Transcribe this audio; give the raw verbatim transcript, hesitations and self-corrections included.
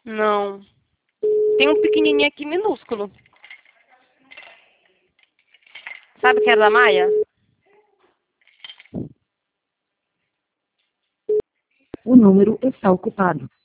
Não. Tem um pequenininho aqui minúsculo. Sabe que era da Maia? O número está ocupado.